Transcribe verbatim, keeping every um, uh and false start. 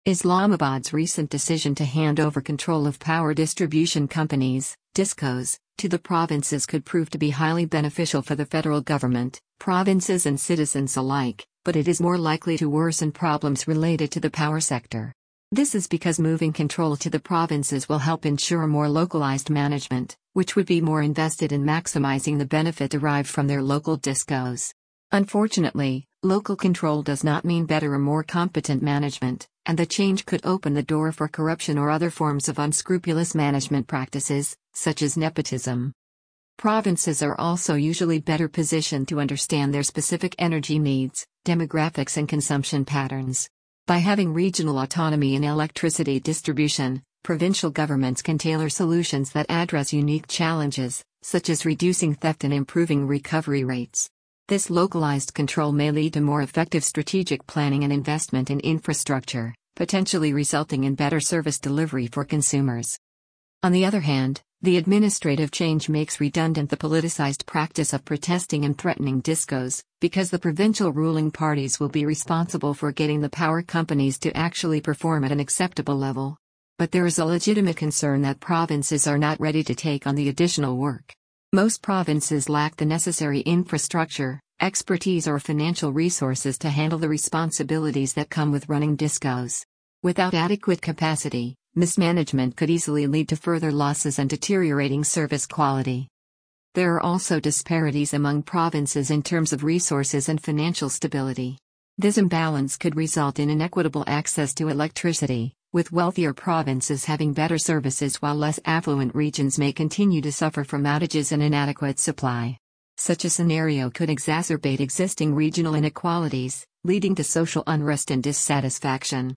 Islamabad's recent decision to hand over control of power distribution companies, DISCOs, to the provinces could prove to be highly beneficial for the federal government, provinces and citizens alike, but it is more likely to worsen problems related to the power sector. This is because moving control to the provinces will help ensure more localized management, which would be more invested in maximizing the benefit derived from their local DISCOs. Unfortunately, local control does not mean better or more competent management, and the change could open the door for corruption or other forms of unscrupulous management practices, such as nepotism. Provinces are also usually better positioned to understand their specific energy needs, demographics and consumption patterns. By having regional autonomy in electricity distribution, provincial governments can tailor solutions that address unique challenges, such as reducing theft and improving recovery rates. This localized control may lead to more effective strategic planning and investment in infrastructure, potentially resulting in better service delivery for consumers. On the other hand, the administrative change makes redundant the politicized practice of protesting and threatening DISCOs, because the provincial ruling parties will be responsible for getting the power companies to actually perform at an acceptable level. But there is a legitimate concern that provinces are not ready to take on the additional work. Most provinces lack the necessary infrastructure, expertise or financial resources to handle the responsibilities that come with running DISCOs. Without adequate capacity, mismanagement could easily lead to further losses and deteriorating service quality. There are also disparities among provinces in terms of resources and financial stability. This imbalance could result in inequitable access to electricity, with wealthier provinces having better services while less affluent regions may continue to suffer from outages and inadequate supply. Such a scenario could exacerbate existing regional inequalities, leading to social unrest and dissatisfaction.